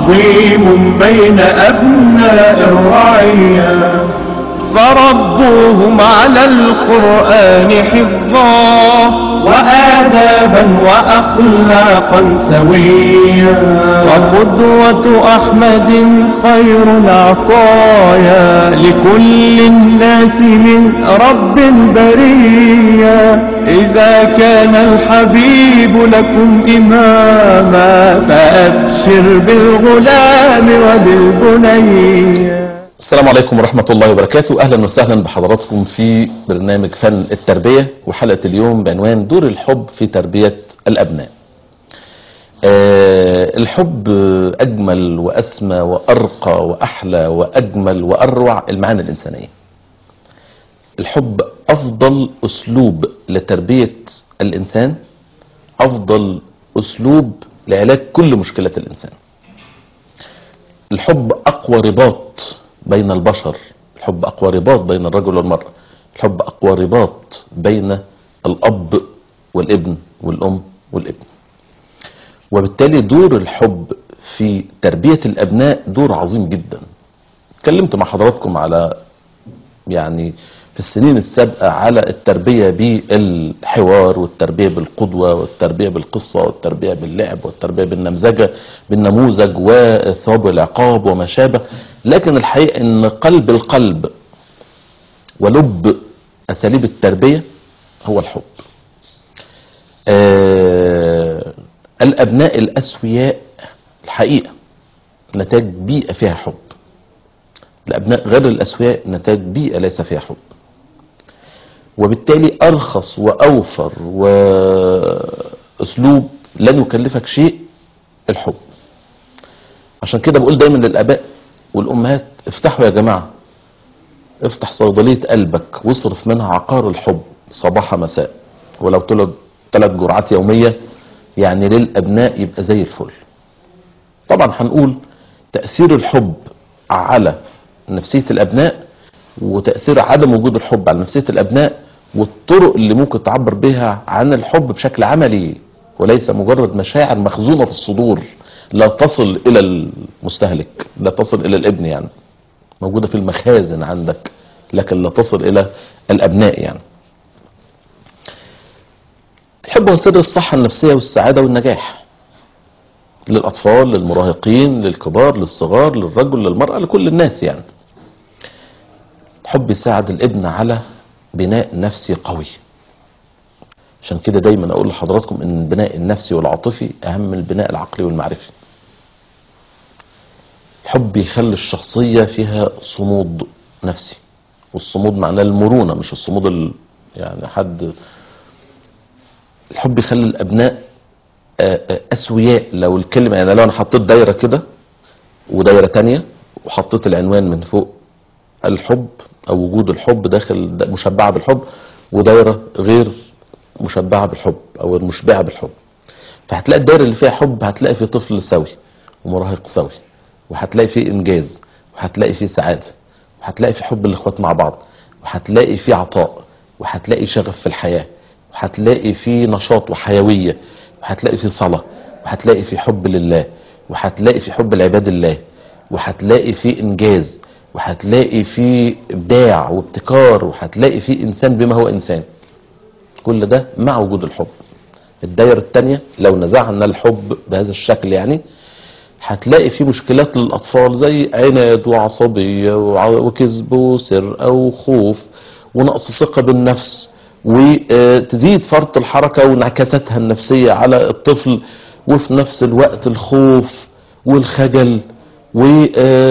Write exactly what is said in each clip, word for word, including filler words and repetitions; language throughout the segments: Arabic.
عظيم بين أبناء الرعية، فربوهم على القرآن حفظا وآدابا وأخلاقا سويا، وقدوة أحمد خير العطايا لكل الناس من رب البرية. إذا كان الحبيب لكم إماما فأبشر بالغلام وبالبنية. السلام عليكم ورحمة الله وبركاته. أهلا وسهلا بحضراتكم في برنامج فن التربية، وحلقة اليوم بعنوان دور الحب في تربية الأبناء. أه الحب أجمل وأسمى وأرقى وأحلى وأجمل وأروع المعاني الإنسانية. الحب أفضل أسلوب لتربية الإنسان، أفضل أسلوب لعلاج كل مشكلات الإنسان. الحب أقوى رباط بين البشر، الحب أقوى رباط بين الرجل والمرأة، الحب أقوى رباط بين الأب والابن والأم والابن. وبالتالي دور الحب في تربية الأبناء دور عظيم جدا. اتكلمت مع حضراتكم على يعني في السنين السابقة على التربية بالحوار والتربية بالقدوة والتربية بالقصة والتربية باللعب والتربية بالنمذجة بالنموذج والثواب والعقاب وما شابه. لكن الحقيقة ان قلب القلب ولب اساليب التربية هو الحب. آه الابناء الاسوياء الحقيقة نتاج بيئة فيها حب، الابناء غير الاسوياء نتاج بيئة ليس فيها حب. وبالتالي ارخص واوفر واسلوب لن يكلفك شيء الحب. عشان كده بقول دايما للاباء والامهات افتحوا يا جماعة، افتح صيدلية قلبك واصرف منها عقار الحب صباح مساء، ولو طلب ثلاث جرعات يومية يعني للابناء يبقى زي الفل. طبعا هنقول تأثير الحب على نفسية الابناء وتأثير عدم وجود الحب على نفسية الابناء، والطرق اللي ممكن تعبر بها عن الحب بشكل عملي وليس مجرد مشاعر مخزونة في الصدور لا تصل الى المستهلك، لا تصل الى الابن، يعني موجودة في المخازن عندك لكن لا تصل الى الابناء. يعني الحب هو سر الصحة النفسية والسعادة والنجاح للاطفال، للمراهقين، للكبار، للصغار، للرجل، للمرأة، لكل الناس. يعني الحب يساعد الابن على بناء نفسي قوي. عشان كده دايما اقول لحضراتكم ان البناء النفسي والعاطفي اهم من البناء العقلي والمعرفي. الحب يخلي الشخصية فيها صمود نفسي، والصمود معناه المرونة مش الصمود ال... يعني حد. الحب يخلي الابناء اسوياء. لو الكلمة يعني لو انا حطيت دايرة كده ودايرة تانية وحطيت العنوان من فوق الحب او وجود الحب داخل مشبعة بالحب، ودايرة غير مشبعة بالحب او المشبعة بالحب، فهتلاقي الدايرة اللي فيها حب هتلاقي فيه طفل سوي ومراهق سوي، وهتلاقي فيه انجاز، وهتلاقي فيه سعادة، وهتلاقي فيه حب الاخوات مع بعض، وهتلاقي فيه عطاء، وهتلاقي شغف في الحياة، وهتلاقي فيه نشاط وحيوية، وهتلاقي فيه صلاة، وهتلاقي فيه حب لله، وهتلاقي فيه حب لعباد الله، وهتلاقي فيه انجاز، وهتلاقي فيه ابداع وابتكار، وهتلاقي فيه انسان بما هو انسان. كل ده مع وجود الحب. الدايرة التانية لو نزعنا الحب بهذا الشكل يعني هتلاقي فيه مشكلات للاطفال زي عناد وعصبية وكذب وسرقة وخوف ونقص ثقة بالنفس، وتزيد فرط الحركة وانعكاساتها النفسية على الطفل، وفي نفس الوقت الخوف والخجل و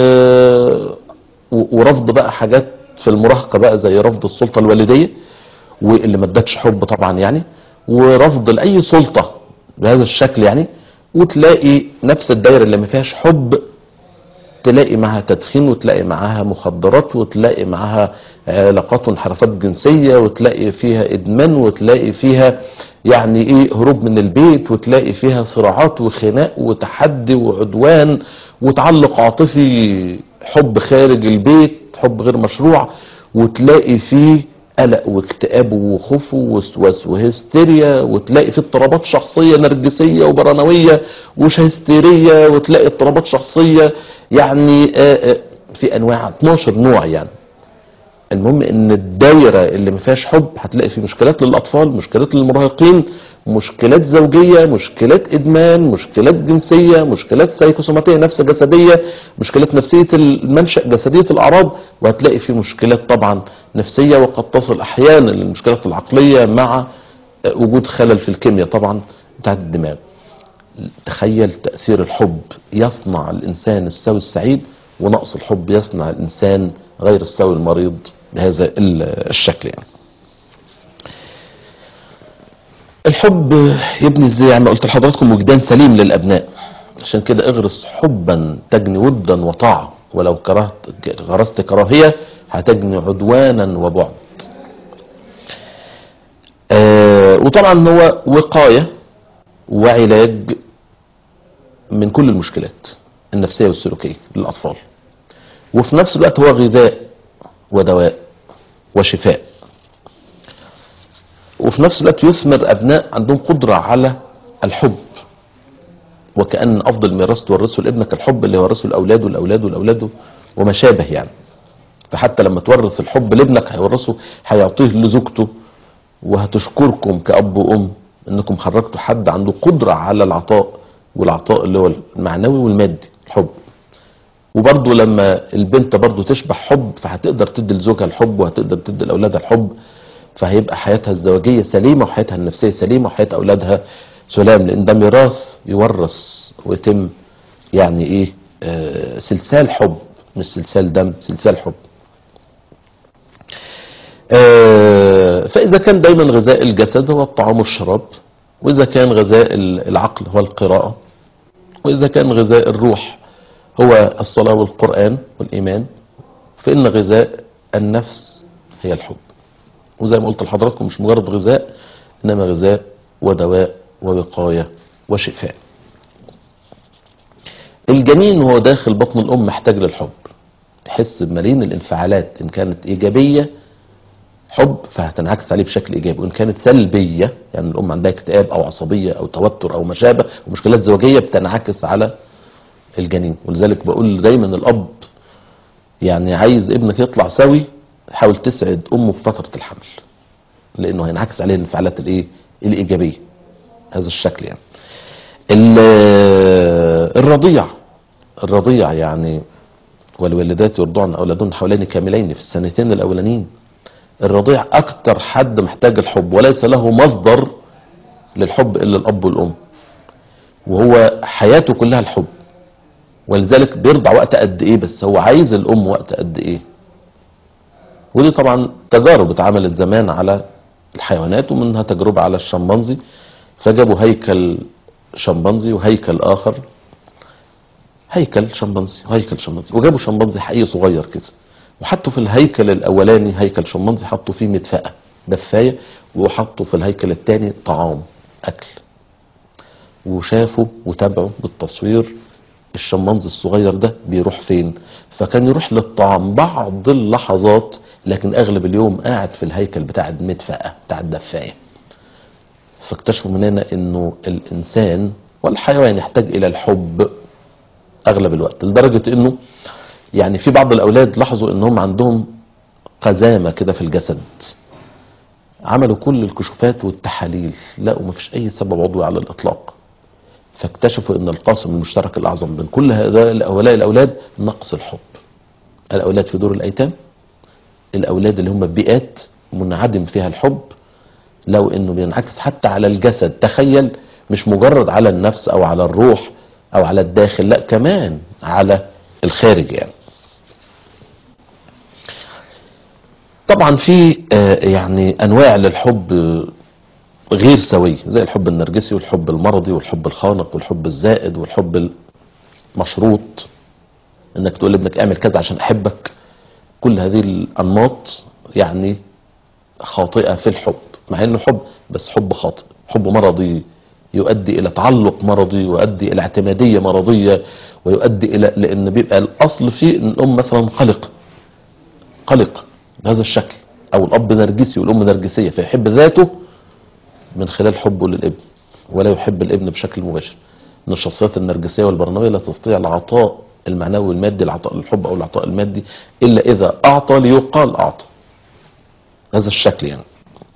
ورفض بقى حاجات في المراهقة بقى زي رفض السلطة الوالدية واللي ما ادتش حب طبعا يعني، ورفض لأي سلطة بهذا الشكل يعني. وتلاقي نفس الدائرة اللي ما فيهاش حب تلاقي معها تدخين، وتلاقي معها مخدرات، وتلاقي معها علاقات وانحرافات جنسية، وتلاقي فيها ادمان، وتلاقي فيها يعني ايه هروب من البيت، وتلاقي فيها صراعات وخناق وتحدي وعدوان وتعلق عاطفي، حب خارج البيت، حب غير مشروع، وتلاقي فيه قلق واكتئاب وخوف ووسواس وهستيريا، وتلاقي في اضطرابات شخصية نرجسية وبرانوية وهستيرية، وتلاقي اضطرابات شخصية يعني في انواع اتناشر نوع يعني. المهم ان الدايرة اللي ما فيهاش حب هتلاقي في مشكلات للاطفال، مشكلات للمراهقين، مشكلات زوجية، مشكلات ادمان، مشكلات جنسية، مشكلات سايكوسوماتية نفس جسدية، مشكلات نفسية المنشأ، جسدية الاعراض، وهتلاقي في مشكلات طبعا نفسية، وقد تصل احيانا للمشكلات العقلية مع وجود خلل في الكيمياء طبعا بتاعت الدماغ. تخيل تأثير الحب يصنع الانسان السوي السعيد، ونقص الحب يصنع الانسان غير السوي المريض بهذا الشكل يعني. الحب يبني ازاي؟ يعني قلت لحضراتكم وجدان سليم للابناء، عشان كده اغرس حبا تجني ودا وطاعة، ولو كرهت غرست كراهية هتجني عدوانا وبعد. آه وطبعا هو وقاية وعلاج من كل المشكلات النفسية والسلوكية للأطفال، وفي نفس الوقت هو غذاء ودواء وشفاء، وفي نفس الوقت يثمر أبناء عندهم قدرة على الحب، وكأن أفضل ميراث تورثه لابنك الحب اللي ورثه الأولاد والأولاد والأولاد وما شابه يعني. فحتى لما تورث الحب لابنك هيورثه، هيعطيه لزوجته، وهتشكركم كأب وأم انكم خرجتوا حد عنده قدرة على العطاء، والعطاء اللي هو المعنوي والمادي الحب. وبرضه لما البنت برضه تشبع حب، فهتقدر تدي لزوجها الحب، وهتقدر تدي لاولادها الحب، فهيبقى حياتها الزوجية سليمة، وحياتها النفسية سليمة، وحياة اولادها سلام، لان ده ميراث يورث ويتم يعني ايه آه سلسال حب، مش سلسال دم، سلسال حب. آه فاذا كان دايما غذاء الجسد هو الطعام والشراب، واذا كان غذاء العقل هو القراءة، واذا كان غذاء الروح هو الصلاة والقرآن والإيمان، فإن غذاء النفس هي الحب. وزي ما قلت لحضراتكم مش مجرد غذاء، إنما غذاء ودواء ووقاية وشفاء. الجنين وهو داخل بطن الأم محتاج للحب، يحس بملايين الانفعالات، إن كانت إيجابية حب فهتنعكس عليه بشكل إيجابي، وإن كانت سلبية يعني الأم عندها اكتئاب أو عصبية أو توتر أو ما شابه ومشكلات زوجية بتنعكس على الجنين. ولذلك بقول دايما الاب يعني عايز ابنك يطلع سوي، حاول تسعد امه في فترة الحمل، لانه هينعكس عليه الانفعالات الايه الايجابية هذا الشكل يعني. الرضيع الرضيع يعني والوالدات يرضعن اولادهن حولين كاملين في السنتين الاولانيين. الرضيع اكتر حد محتاج الحب، وليس له مصدر للحب الا الاب والام، وهو حياته كلها الحب، ولذلك بيرضع وقت قد ايه، بس هو عايز الام وقت قد ايه. ودي طبعا تجارب اتعملت زمان على الحيوانات، ومنها تجربة على الشمبانزي، فجابوا هيكل شمبانزي وهيكل اخر، هيكل شمبانزي وهيكل شمبانزي، وجابوا شمبانزي حقيقي صغير كده، وحطوا في الهيكل الاولاني هيكل شمبانزي حطوا فيه مدفأة دفاية، وحطوا في الهيكل الثاني طعام اكل، وشافوا وتابعوا بالتصوير الشمبانزي الصغير ده بيروح فين. فكان يروح للطعام بعض اللحظات، لكن اغلب اليوم قاعد في الهيكل بتاع المدفأة بتاع الدفاية. فاكتشفوا من هنا انه الانسان والحيوان يحتاج الى الحب اغلب الوقت، لدرجة انه يعني في بعض الاولاد لاحظوا انهم عندهم قزامة كده في الجسد، عملوا كل الكشوفات والتحاليل لقوا مفيش اي سبب عضوي على الاطلاق، فاكتشفوا ان القاسم المشترك الاعظم بين كل هؤلاء الاولاد نقص الحب. الاولاد في دور الايتام، الاولاد اللي هم ببيئات منعدم فيها الحب، لو انه بينعكس حتى على الجسد، تخيل مش مجرد على النفس او على الروح او على الداخل، لا كمان على الخارج يعني. طبعا في يعني انواع للحب غير سوي، زي الحب النرجسي والحب المرضي والحب الخانق والحب الزائد والحب المشروط، انك تقول لابنك اعمل كذا عشان احبك. كل هذه الانماط يعني خاطئة في الحب، مع انه حب بس حب خاطئ، حب مرضي يؤدي الى تعلق مرضي، ويؤدي الى اعتمادية مرضية، ويؤدي الى لان بيبقى الاصل فيه ان الام مثلا قلق قلق بهذا الشكل، او الاب نرجسي والام نرجسيه فيحب ذاته من خلال حبه للابن، ولا يحب الابن بشكل مباشر. ان الشخصيات النرجسيه والبرناميه لا تستطيع العطاء المعنوي والمادي، العطاء الحب او العطاء المادي، الا اذا اعطى ليقال اعطى. هذا الشكل يعني.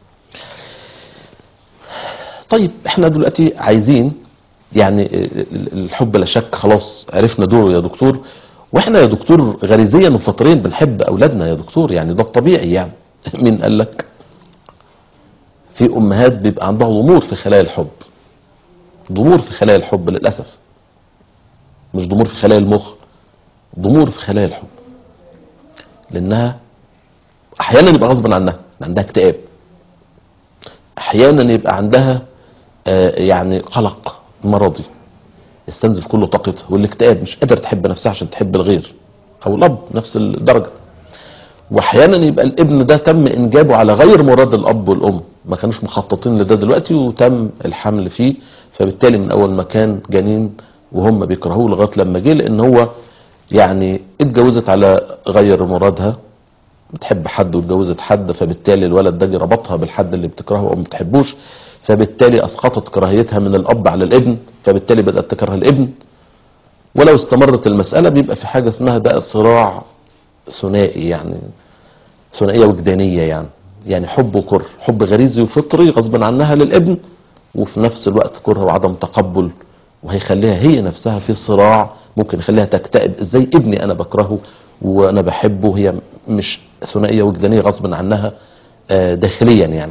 طيب احنا دلوقتي عايزين يعني الحب لا شك خلاص عرفنا دوره يا دكتور، واحنا يا دكتور غريزيا وفطريا بنحب اولادنا يا دكتور، يعني ده الطبيعي يعني. مين قال لك؟ في امهات بيبقى عندها ضمور في خلايا الحب، ضمور في خلايا الحب للاسف، مش ضمور في خلايا المخ، ضمور في خلايا الحب، لانها احيانا يبقى غصبا عنها عندها اكتئاب، احيانا يبقى عندها آه يعني قلق مرضي يستنزف كل طاقتها، والاكتئاب مش قادر تحب نفسها عشان تحب الغير، او الاب نفس الدرجه. واحيانا يبقى الابن ده تم انجابه على غير مراد الاب والام، ما كانوش مخططين لده دلوقتي وتم الحمل فيه، فبالتالي من اول ما كان جنين وهم بيكرهوه لغايه لما جه، لان هو يعني اتجوزت على غير مرادها، بتحب حد واتجوزت حد، فبالتالي الولد ده ربطها بالحد اللي بتكرهه او ما بتحبوش، فبالتالي اسقطت كراهيتها من الاب على الابن، فبالتالي بدات تكره الابن. ولو استمرت المساله بيبقى في حاجه اسمها ده صراع ثنائي، يعني ثنائيه وجدانيه، يعني يعني حب وكره، حب غريزي وفطري غصبا عنها للابن، وفي نفس الوقت كره وعدم تقبل، وهيخليها هي نفسها في صراع، ممكن يخليها تكتئب. ازاي ابني انا بكرهه وانا بحبه؟ هي مش ثنائيه وجدانيه غصبا عنها داخليا يعني.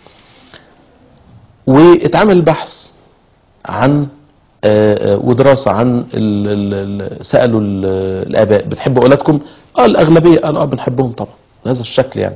واتعمل بحث عن ودراسه عن سالوا الاباء بتحبوا اولادكم؟ اه الاغلبيه قالوا اه بنحبهم طبعا، بهذا الشكل يعني.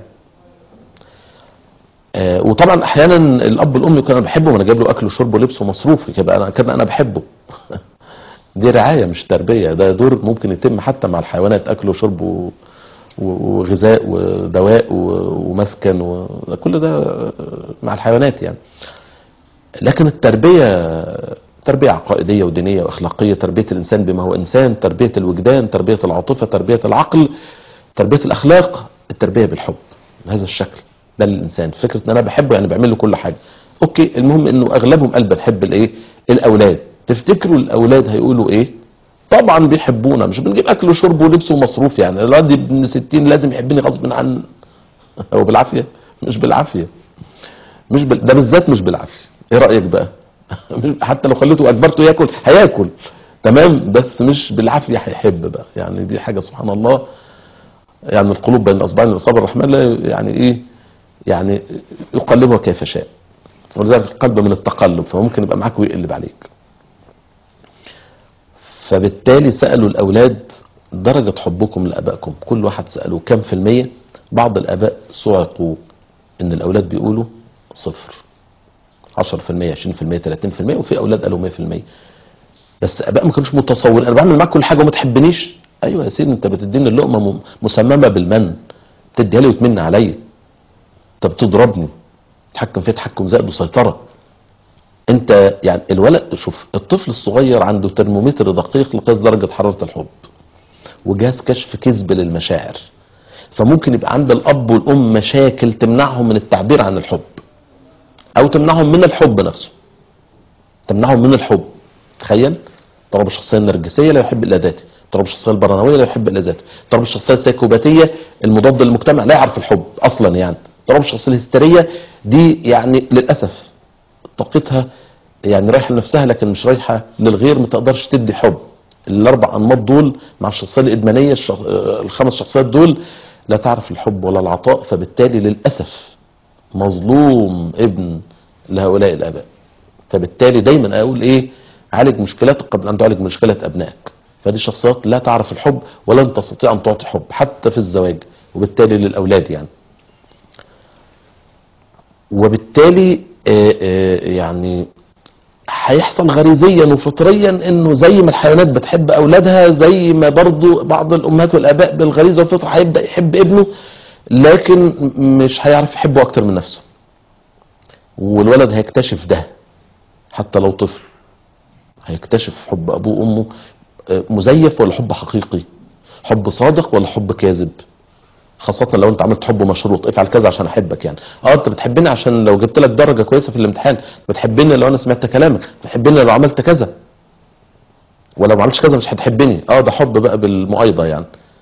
وطبعا احيانا الاب والام يكون انا بحبه وانا جايب له اكل وشرب ولبس ومصروف، يبقى انا كده انا بحبه. دي رعايه مش تربيه، ده دور ممكن يتم حتى مع الحيوانات، اكل وشرب وغذاء ودواء ومسكن وكل ده مع الحيوانات يعني. لكن التربيه تربيه عقائديه ودينيه واخلاقيه، تربيه الانسان بما هو انسان، تربيه الوجدان، تربيه العاطفه، تربيه العقل، تربيه الاخلاق، التربيه بالحب بهذا الشكل ده للانسان. فكره ان انا بحبه يعني بعمل له كل حاجه، اوكي. المهم انه اغلبهم قال بنحب الايه؟ الاولاد. تفتكروا الاولاد هيقولوا ايه؟ طبعا بيحبونا، مش بنجيب اكل وشرب ولبس ومصروف يعني. الواد ابن ستين لازم يحبني غصب عن هو بالعافيه؟ مش بالعافيه، مش بال... ده بالذات مش بالعافيه. ايه رايك بقى؟ حتى لو خليته اجبرته ياكل هياكل تمام، بس مش بالعافيه هيحب بقى يعني. دي حاجه سبحان الله يعني، القلوب بين الاصبعين من اصابع الرحمن لا يعني ايه يعني يقلبها كيف شاء، ولذلك القلب من التقلب، فممكن يبقى معاك ويقلب عليك. فبالتالي سالوا الاولاد درجه حبكم لابائكم، كل واحد سالوه كم في الميه. بعض الاباء صعقوا ان الاولاد بيقولوا صفر، عشرة في المية، عشرين في المية، ثلاثين في المية، وفي اولاد قالوا مية في المية. بس اباء ما كانوش متصورين انا بعمل معاك كل حاجه وما تحبنيش. ايوه يا سيدي، انت بتديني اللقمه مسممه بالمن، تديها لي وتمن عليا، انت بتضربني، تحكم فيها تحكم زائد وسيطره. انت يعني الولد، شوف الطفل الصغير عنده ترمومتر دقيق لقياس درجه حراره الحب، وجهاز كشف كذب للمشاعر. فممكن يبقى عند الاب والام مشاكل تمنعهم من التعبير عن الحب، او تمنعهم من الحب نفسه، تمنعهم من الحب. تخيل اضطراب الشخصيه النرجسيه لا يحب الا ذاته، اضطراب الشخصيه البرانويه لا يحب الا ذاته، اضطراب الشخصيه السيكوباتيه المضاد للمجتمع لا يعرف الحب اصلا يعني، اضطراب الشخصيه الهستيريه دي يعني للاسف طاقتها يعني رايحه لنفسها لكن مش رايحه للغير، ما تقدرش تدي حب. الاربع انماط دول مع الشخصيه الادمانيه، الشخ... الخمس شخصيات دول لا تعرف الحب ولا العطاء، فبالتالي للاسف مظلوم ابن لهؤلاء الاباء. فبالتالي دايما اقول ايه؟ عالج مشكلاتك قبل ان تعالج مشكلات ابنائك. فدي شخصيات لا تعرف الحب ولن تستطيع ان تعطي حب حتى في الزواج، وبالتالي للاولاد يعني. وبالتالي آآ آآ يعني هيحصل غريزيا وفطريا انه زي ما الحيوانات بتحب اولادها، زي ما برضو بعض الامهات والاباء بالغريزه والفطره هيبدا يحب ابنه، لكن مش هيعرف يحبه اكتر من نفسه. والولد هيكتشف ده حتى لو طفل، هيكتشف حب ابوه وامه مزيف ولا حب حقيقي، حب صادق ولا حب كاذب. خاصة لو انت عملت حب مشروط، افعل كذا عشان احبك يعني. اه انت بتحبني عشان لو جبت لك درجة كويسة في الامتحان، بتحبني لو انا سمعت كلامك، بتحبني لو عملت كذا، ولو ما عملتش كذا مش هتحبني. اه ده حب بقى بالمؤايضة يعني.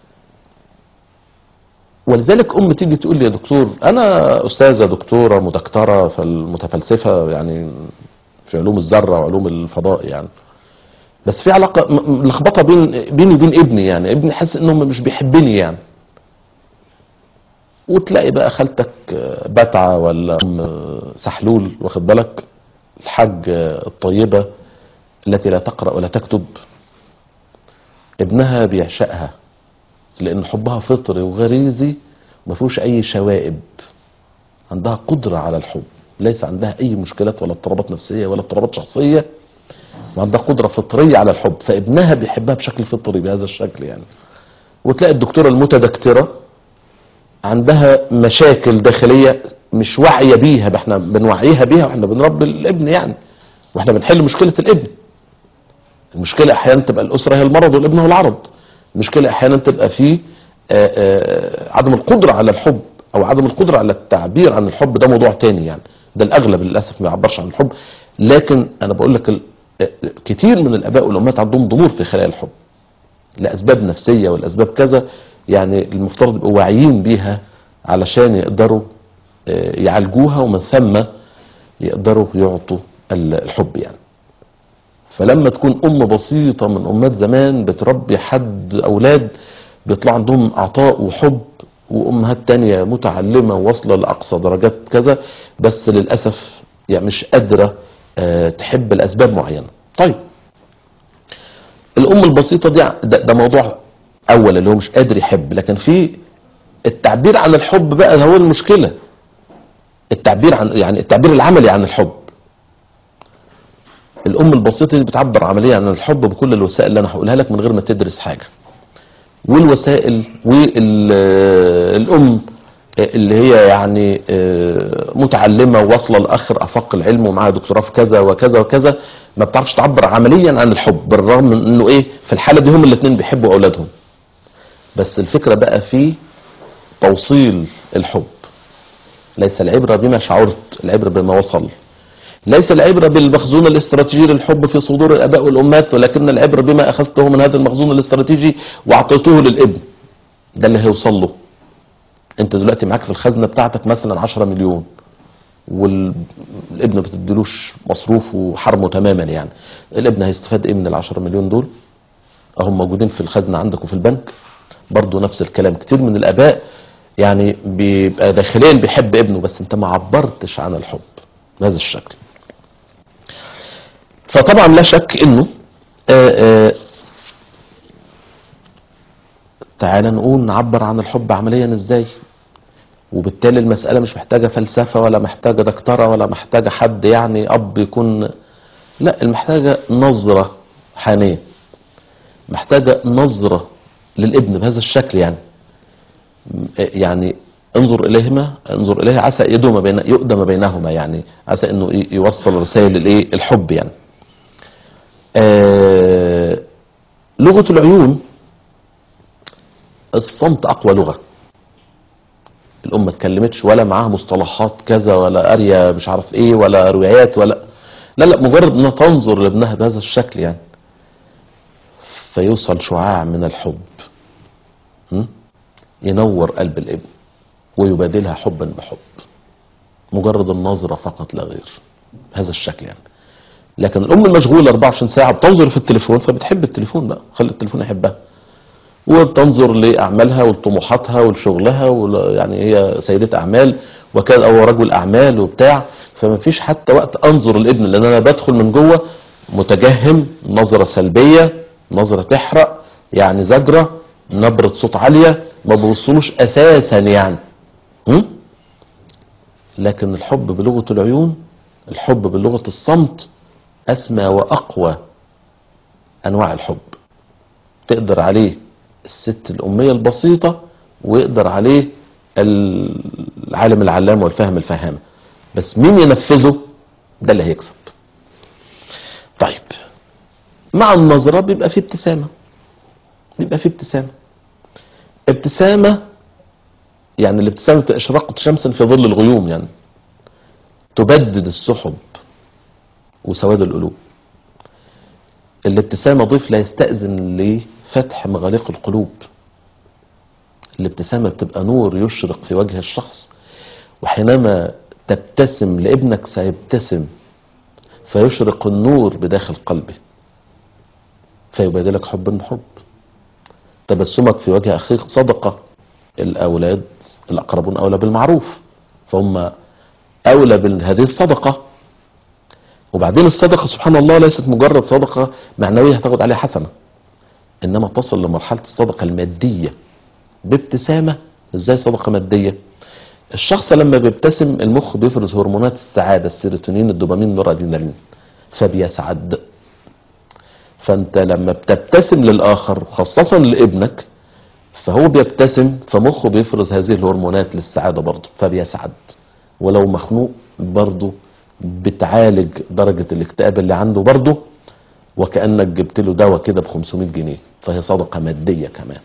ولذلك ام تيجي تقول لي يا دكتور انا استاذة دكتورة مدكترة فالمتفلسفة يعني في علوم الذرة وعلوم الفضاء يعني، بس في علاقة لخبطة بين بيني وبين ابني يعني، ابني حاسس انه مش بيحبني يعني. وتلاقي بقى خالتك بتعة ولا ام سحلول، واخد بالك، الحاج الطيبة التي لا تقرأ ولا تكتب، ابنها بيعشقها لان حبها فطري وغريزي ما فيهوش اي شوائب، عندها قدرة على الحب، ليس عندها اي مشكلات ولا اضطرابات نفسية ولا اضطرابات شخصية، وعندها قدرة فطرية على الحب، فابنها بيحبها بشكل فطري بهذا الشكل يعني. وتلاقي الدكتورة المتدكترة عندها مشاكل داخلية مش واعية بيها، احنا بنوعيها بيها واحنا بنربي الابن يعني، واحنا بنحل مشكلة الابن. المشكلة احيانا تبقى الاسرة هي المرض والابن هو العرض. المشكلة احيانا تبقى في عدم القدرة على الحب او عدم القدرة على التعبير عن الحب، ده موضوع تاني يعني، ده الاغلب للأسف ما يعبرش عن الحب. لكن انا بقول لك كتير من الاباء والامهات عندهم ضمور في خلايا الحب لاسباب نفسية والاسباب كذا يعني، المفترض يبقوا واعيين بيها علشان يقدروا يعالجوها ومن ثم يقدروا يعطوا الحب يعني. فلما تكون ام بسيطة من امات زمان بتربي حد اولاد بيطلع عندهم عطاء وحب، وامهات تانية متعلمة واصلة لاقصى درجات كذا، بس للأسف يعني مش قادرة تحب لاسباب معينة. طيب الام البسيطة دي ده, ده موضوع اول اللي هو مش قادر يحب، لكن في التعبير عن الحب بقى هو المشكلة. التعبير عن يعني التعبير العملي عن الحب. الام البسيطة دي بتعبر عمليا عن الحب بكل الوسائل اللي انا هقولها لك من غير ما تدرس حاجة. والوسائل والام اللي هي يعني متعلمة واصلة لاخر افاق العلم ومعاها دكتوراه في كذا وكذا وكذا، ما بتعرفش تعبر عمليا عن الحب، بالرغم من انه ايه في الحالة دي هم الاثنين بيحبوا اولادهم. بس الفكرة بقى في توصيل الحب. ليس العبرة بما شعرت، العبرة بما وصل. ليس العبرة بالمخزون الاستراتيجي للحب في صدور الاباء والامهات، ولكن العبرة بما اخذته من هذا المخزون الاستراتيجي واعطيته للابن، ده اللي هيوصل له. انت دلوقتي معاك في الخزنة بتاعتك مثلا عشرة مليون، والابن بتديلوش مصروف وحرمه تماما يعني، الابن هيستفاد ايه من العشرة مليون دول؟ اهم موجودين في الخزنة عندك وفي البنك. برضو نفس الكلام، كتير من الاباء يعني بيبقى داخليا بيحب ابنه بس انت ما عبرتش عن الحب بهذا الشكل. فطبعا لا شك انه آآ آآ تعال نقول نعبر عن الحب عمليا ازاي. وبالتالي المسألة مش محتاجة فلسفة ولا محتاجة دكتورة ولا محتاجة حد يعني اب يكون، لا، المحتاجة نظرة حانية، محتاجة نظرة للابن بهذا الشكل يعني. يعني انظر اليهما انظر اليه عسى يدوم بين يقدم بينهما، يعني عسى انه يوصل رسائل الايه الحب يعني. آه لغة العيون، الصمت اقوى لغة. الام ما اتكلمتش ولا معاها مصطلحات كذا ولا قاريه مش عارف ايه ولا روايات ولا لا لا مجرد انها تنظر لابنها بهذا الشكل يعني، فيوصل شعاع من الحب ينور قلب الابن ويبادلها حبا بحب، مجرد النظرة فقط لا غير، هذا الشكل يعني. لكن الام المشغولة أربعة وعشرين ساعة بتنظر في التليفون، فبتحب التليفون بقى، خلي التليفون يحبها، وبتنظر لأعمالها ولطموحاتها ولشغلها، يعني هي سيدة أعمال وكان أو رجل أعمال وبتاع، فما فيش حتى وقت أنظر الابن، لأن أنا بدخل من جوه متجهم، نظرة سلبية، نظرة تحرق يعني، زجرة، نبرة صوت عالية، ما بوصلوش أساسا يعني. م? لكن الحب بلغة العيون، الحب بلغة الصمت، أسمى وأقوى أنواع الحب. تقدر عليه الست الأمية البسيطة، ويقدر عليه العالم العلام والفهم الفهامة، بس مين ينفذه ده اللي هيكسب. طيب مع النظرة بيبقى فيه ابتسامة، بيبقى فيه ابتسامة ابتسامة يعني الابتسامة بتبقى إشراقة شمس في ظل الغيوم، يعني تبدد السحب وسواد القلوب. الابتسامة ضيف لا يستأذن لفتح مغاليق القلوب. الابتسامة بتبقى نور يشرق في وجه الشخص، وحينما تبتسم لابنك سيبتسم فيشرق النور بداخل قلبه فيبادلك حب محب. تبسمك في وجه أخيك صدقة. الأولاد الأقربون أولى بالمعروف، فهم أولى بهذه الصدقة. وبعدين الصدقة سبحان الله ليست مجرد صدقة معنوية هتاخد عليها حسنة، إنما تصل لمرحلة الصدقة المادية بابتسامة. إزاي صدقة مادية؟ الشخص لما بيبتسم المخ بيفرز هرمونات السعادة، السيروتونين، الدوبامين، النورادينالين، فبيسعد. فأنت لما بتبتسم للآخر خاصة لابنك فهو بيبتسم، فمخه بيفرز هذه الهرمونات للسعادة برضه فبيسعد. ولو مخنوق برضه بتعالج درجة الاكتئاب اللي عنده برضه، وكأنك جبت له دواء كده ب خمسمائة جنيه، فهي صدقة مادية كمان.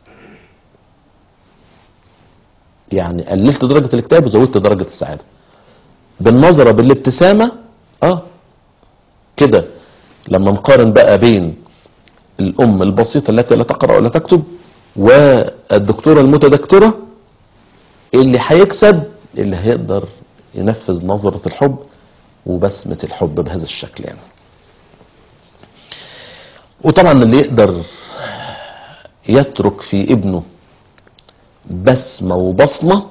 يعني قللت درجة الاكتئاب وزودت درجة السعادة بالنظرة بالابتسامة. اه كده لما نقارن بقى بين الأم البسيطة التي لا تقرأ ولا تكتب والدكتورة المتدكترة، اللي هيكسب اللي هيقدر ينفذ نظرة الحب وبسمة الحب بهذا الشكل يعني. وطبعا اللي يقدر يترك في ابنه بسمة وبصمة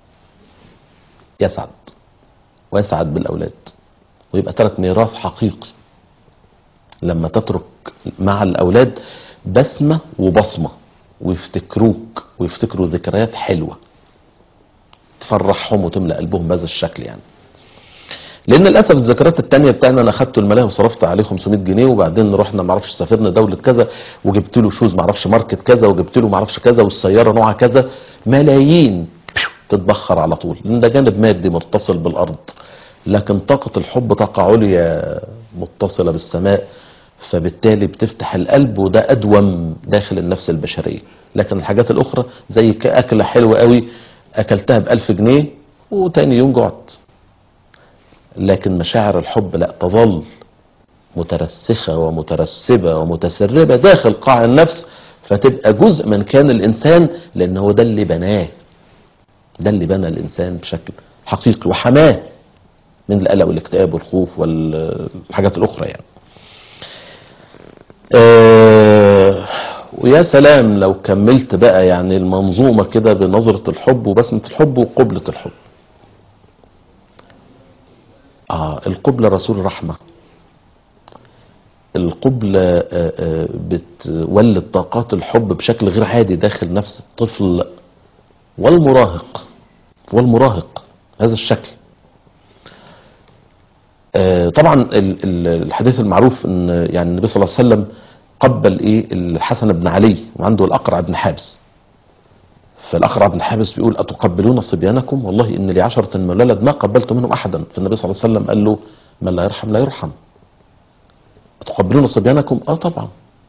يسعد ويسعد بالأولاد، ويبقى ترك ميراث حقيقي لما تترك مع الأولاد بسمة وبصمة ويفتكروك ويفتكروا ذكريات حلوة تفرحهم وتملأ قلبهم بهذا الشكل يعني. لان للاسف الذكريات التانية بتاعنا انا اخدته الملاهي وصرفت عليه خمسمائة جنيه، وبعدين رحنا معرفش سافرنا دولة كذا وجبت له شوز معرفش ماركت كذا وجبت له معرفش كذا والسيارة نوعها كذا، ملايين تتبخر على طول، لان ده جانب مادي متصل بالارض. لكن طاقة الحب طاقة عليا متصلة بالسماء، فبالتالي بتفتح القلب وده ادوم داخل النفس البشرية. لكن الحاجات الاخرى زي اكلة حلوة قوي اكلتها بألف جنيه وتاني يوم جعت. لكن مشاعر الحب لا، تظل مترسخة ومترسبة ومتسربة داخل قاع النفس، فتبقى جزء من كيان الإنسان، لأن هو ده اللي بناه، ده اللي بنى الإنسان بشكل حقيقي وحماه من القلق والاكتئاب والخوف والحاجات الأخرى يعني. آه ويا سلام لو كملت بقى يعني المنظومة كده بنظرة الحب وبسمة الحب وقبلة الحب. آه القبلة رسول رحمة. القبلة بتولد طاقات الحب بشكل غير عادي داخل نفس الطفل والمراهق والمراهق هذا الشكل. آه طبعا الحديث المعروف ان يعني النبي صلى الله عليه وسلم قبل ايه الحسن بن علي وعنده الأقرع بن حابس. فالأقرع بن حابس بيقول أتقبلون صبيانكم؟ والله إن لي عشرة من الولد ما قبلت منهم أحدا. فالنبي صلى الله عليه وسلم قال له من لا يرحم لا يرحم. أتقبلون صبيانكم؟ آه طبعا.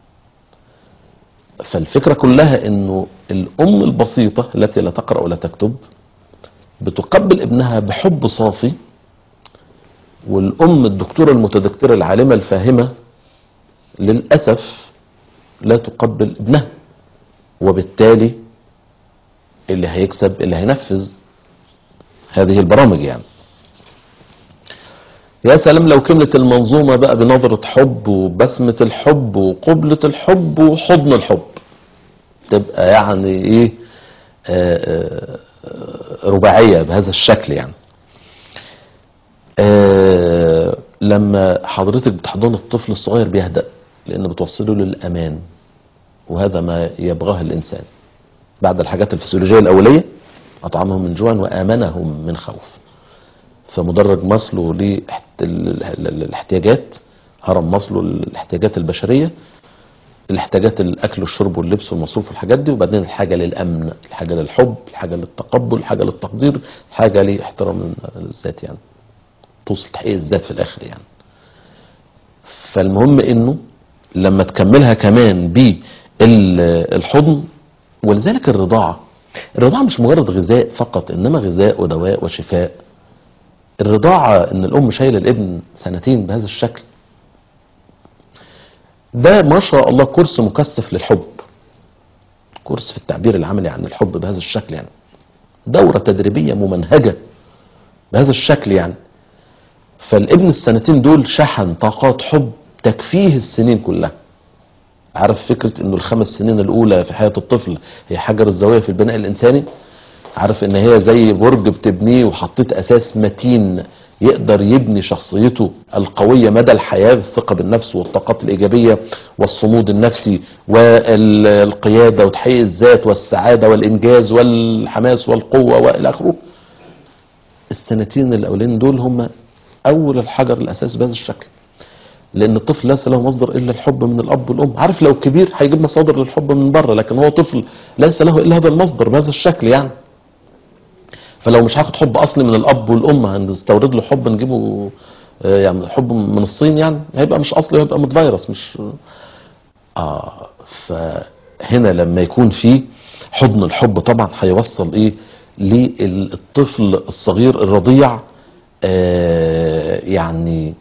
فالفكرة كلها إنه الأم البسيطة التي لا تقرأ ولا تكتب بتقبل ابنها بحب صافي، والأم الدكتورة المتدكترة العالمة الفاهمة للأسف لا تقبل ابنها، وبالتالي اللي هيكسب اللي هينفذ هذه البرامج يعني. يا سلام لو كملت المنظومة بقى بنظرة حب وبسمة الحب وقبلة الحب وحضن الحب، تبقى يعني ايه آآ آآ رباعية بهذا الشكل يعني. لما حضرتك بتحضن الطفل الصغير بيهدأ، لان بتوصله للأمان، وهذا ما يبغاه الإنسان بعد الحاجات الفسيولوجية الأولية. أطعمهم من جوع وآمنهم من خوف. فمدرج ماسلو للاحتياجات، هرم ماسلو للاحتياجات البشرية، الاحتياجات الأكل والشرب واللبس والمصروف والحاجات دي، وبعدين الحاجة للأمن، الحاجة للحب، الحاجة للتقبل، الحاجة للتقدير، الحاجة لاحترام الذات يعني، توصل تحقيق الذات في الآخر يعني. فالمهم إنه لما تكملها كمان بالحضن، ولذلك الرضاعة الرضاعة مش مجرد غذاء فقط، انما غذاء ودواء وشفاء. الرضاعة ان الام شايله الابن سنتين بهذا الشكل، ده ما شاء الله كورس مكثف للحب، كورس في التعبير العملي عن الحب بهذا الشكل، يعني دورة تدريبية ممنهجة بهذا الشكل يعني. فالابن السنتين دول شحن طاقات حب تكفيه السنين كلها. عارف فكرة انه الخمس سنين الاولى في حياة الطفل هي حجر الزاوية في البناء الانساني؟ عارف ان هي زي برج بتبنيه وحطيت اساس متين يقدر يبني شخصيته القوية مدى الحياة، الثقة بالنفس والطاقات الايجابية والصمود النفسي والقيادة وتحقيق الذات والسعادة والانجاز والحماس والقوة والى اخره. السنتين الاولين دول هم اول الحجر الاساس بهذا الشكل، لان الطفل ليس له مصدر الا الحب من الاب والام. عارف لو كبير هيجيب مصادر للحب من بره، لكن هو طفل ليس له الا هذا المصدر بهذا الشكل يعني. فلو مش هاخد حب اصلي من الاب والام هنستورد له حب نجيبه يعني حب من الصين، يعني هيبقى مش اصلي، هيبقى متفيروس مش اه. فهنا لما يكون في حضن الحب طبعا هيوصل ايه للطفل الصغير الرضيع، آه يعني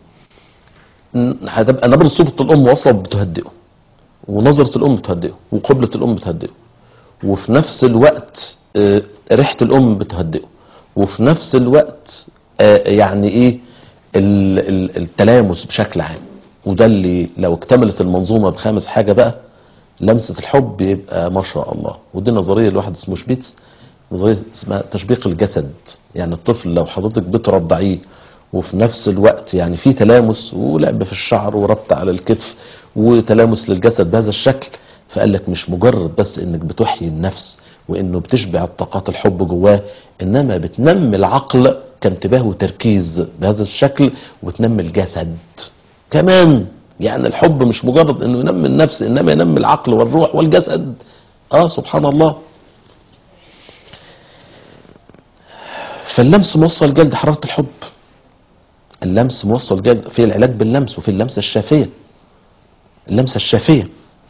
هتبقى نبرة صوت الام واصله بتهدئه، ونظرة الام بتهدئه، وقبلة الام بتهدئه، وفي نفس الوقت آه ريحة الام بتهدئه، وفي نفس الوقت آه يعني ايه التلامس بشكل عام. وده اللي لو اكتملت المنظومة بخامس حاجة بقى، لمسة الحب، يبقى ما شاء الله. ودي نظرية لواحد اسمه شبيتس، نظرية اسمها تشبيق الجسد. يعني الطفل لو حضرتك بترضعيه وفي نفس الوقت يعني في تلامس ولعب في الشعر وربط على الكتف وتلامس للجسد بهذا الشكل، فقال لك مش مجرد بس انك بتحيي النفس وانه بتشبع طاقات الحب جواه، انما بتنمي العقل كانتباه وتركيز بهذا الشكل، وبتنمي الجسد كمان. يعني الحب مش مجرد انه ينمي النفس، انما ينمي العقل والروح والجسد. اه سبحان الله. فاللمس موصل جلد حرارة الحب، اللمس موصل جلد في العلاج باللمس، وفي اللمسة الشافية، اللمسة الشافية.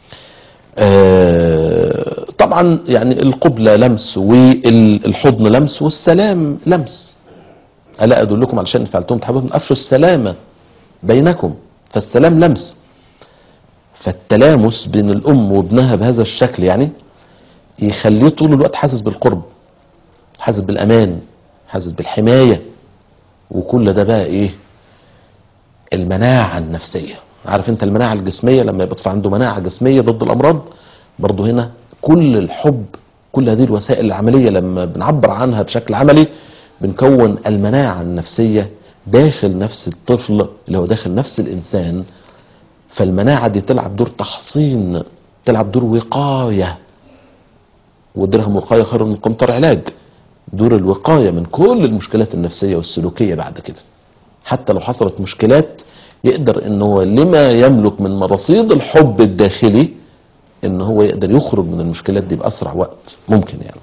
آه طبعا يعني القبلة لمس، والحضن لمس، والسلام لمس. ألا أدلكم على شيء فعلتم تحبون أفشوا السلامة بينكم، فالسلام لمس. فالتلامس بين الأم وابنها بهذا الشكل يعني يخليه طول الوقت حاسس بالقرب، حاسس بالأمان، حاسس بالحماية. وكل ده بقى إيه؟ المناعة النفسية. عارف انت المناعة الجسمية لما يبقى عنده مناعة جسمية ضد الأمراض، برضو هنا كل الحب، كل هذه الوسائل العملية لما بنعبر عنها بشكل عملي بنكون المناعة النفسية داخل نفس الطفل اللي هو داخل نفس الإنسان. فالمناعة دي تلعب دور تحصين، تلعب دور وقاية، ودرهم وقاية خير من قنطر علاج. دور الوقاية من كل المشكلات النفسية والسلوكية بعد كده. حتى لو حصلت مشكلات يقدر ان هو لما يملك من مرصيد الحب الداخلي ان هو يقدر يخرج من المشكلات دي باسرع وقت ممكن يعني.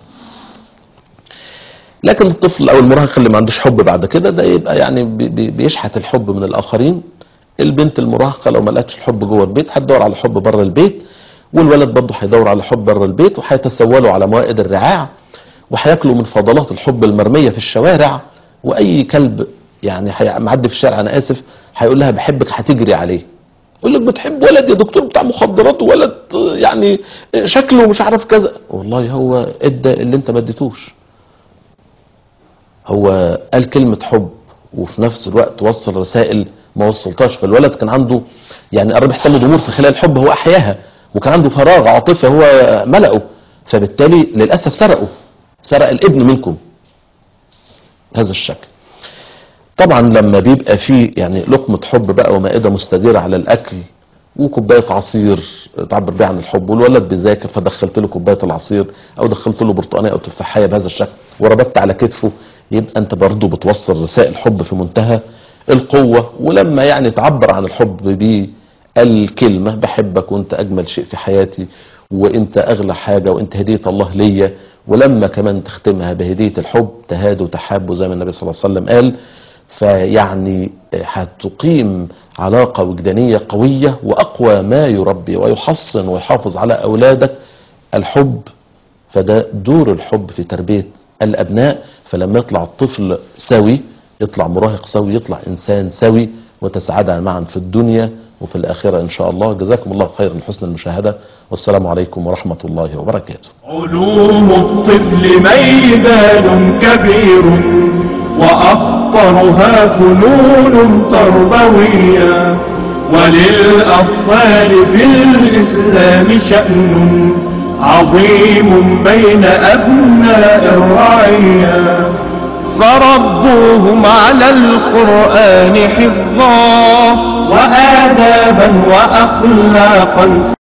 لكن الطفل او المراهق اللي ما عندوش حب بعد كده، ده يبقى يعني بيشحت الحب من الاخرين. البنت المراهقه لو ما لقتش الحب جوه البيت هتدور على حب بره البيت، والولد برضه هيدور على حب بره البيت، وهيتسولوا على موائد الرعاع، وهياكلوا من فضلات الحب المرميه في الشوارع. واي كلب يعني معدي في الشارع انا اسف هيقول لها بحبك هتجري عليه، يقول لك بتحب ولد يا دكتور بتاع مخدرات، ولد يعني شكله مش عارف كذا. والله هو ادى اللي انت ما اديتوش. هو قال كلمة حب وفي نفس الوقت وصل رسائل ما وصلتهاش. فالولد كان عنده يعني قرب يحصل له ضمور في خلال الحب، هو احياها، وكان عنده فراغ عاطفي هو ملأه، فبالتالي للاسف سرقه، سرق الابن منكم هذا الشكل. طبعا لما بيبقى فيه يعني لقمة حب بقى ومائدة مستديرة على الأكل وكوباية عصير تعبر بيها عن الحب، والولد بيذاكر فدخلت له كوباية العصير أو دخلت له برتقانية أو تفاحية بهذا الشكل وربطت على كتفه، يبقى أنت برضه بتوصل رسائل حب في منتهى القوة. ولما يعني تعبر عن الحب بالكلمة بحبك وأنت أجمل شيء في حياتي وأنت أغلى حاجة وأنت هدية الله ليا، ولما كمان تختمها بهدية الحب تهادوا تحابوا زي ما النبي صلى الله عليه وسلم قال، فيعني هتقيم علاقة وجدانية قوية. وأقوى ما يربي ويحصن ويحافظ على أولادك الحب فده دور الحب في تربية الأبناء. فلما يطلع الطفل سوي، يطلع مراهق سوي، يطلع إنسان سوي، وتسعدا معا في الدنيا وفي الآخرة إن شاء الله. جزاكم الله خيرا لحسن المشاهدة، والسلام عليكم ورحمة الله وبركاته. علوم الطفل ميدان كبير وأخطرها فنون تربوية، وللأطفال في الإسلام شأن عظيم بين أبناء الرعية، فربوهم على القرآن حفظا وآدابا وأخلاقا